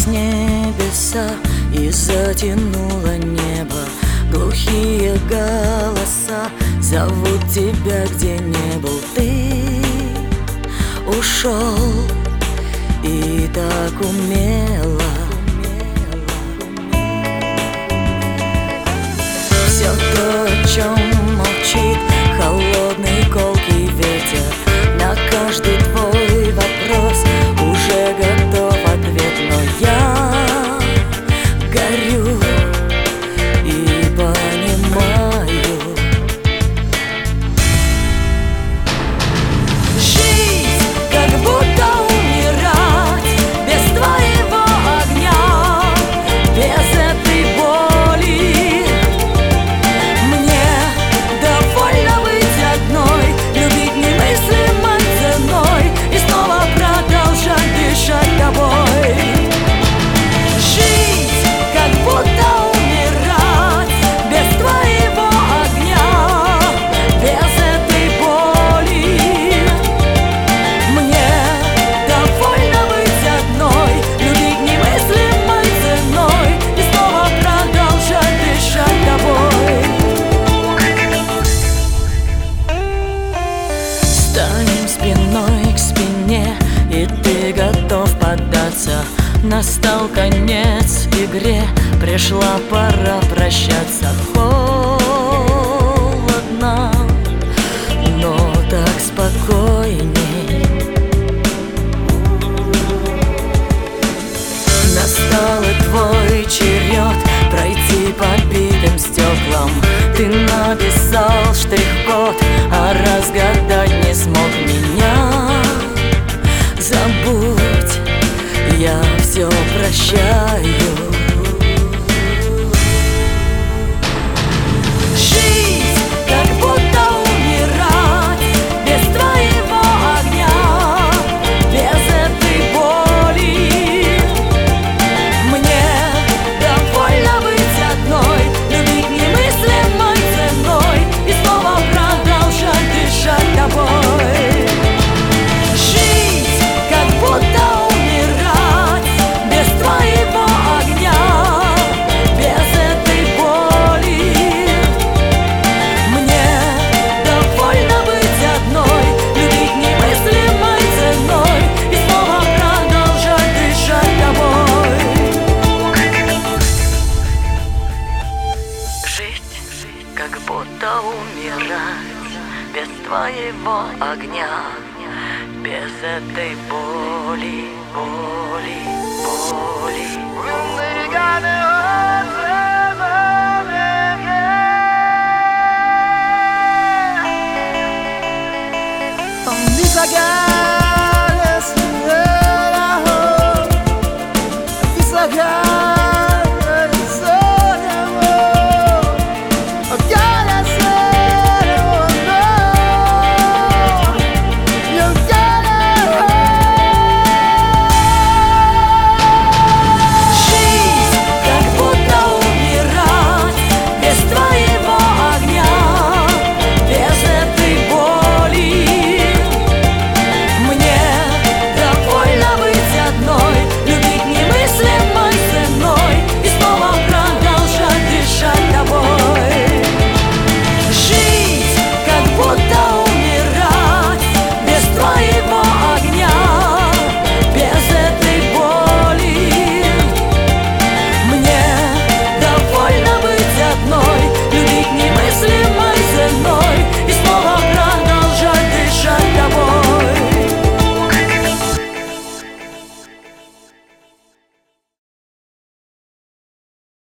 Сорвались небеса и затянуло небо. Глухие голоса зовут тебя, где не был. Ты ушел и так умело. Все то, о чем молчит холодный колкий ветер, на каждый твой вопрос уже готов ответ. Но я горю и понимаю, жить как будто умирать без твоего огня, без этой боли. Мне довольно быть одной, любить немыслимой ценой и снова продолжать дышать тобой. Жить как будто умирать без твоего огня, без этой боли. Мне довольно быть одной, любить немыслимой ценой и снова продолжать дышать тобой. Станем спиной к спине, и ты готов поддаться. Настал конец игре, пришла пора прощаться. Холодно, но так спокойней. Настал и твой черед пройти по битым стеклам. Ты написал штрих-код, а разгадать не смог меня. Забудь, я все прощаю. Жить как будто умирать без твоего огня, без этой боли. Мне довольно быть одной, любить немыслимой ценой и снова продолжать дышать тобой. Жить как будто умирать без твоего огня, без этой боли. Мне довольно быть одной, любить немыслимой ценой и снова продолжать дышать тобой. Жить как будто умирать без твоего огня, без этой боли, боли, боли. On this again.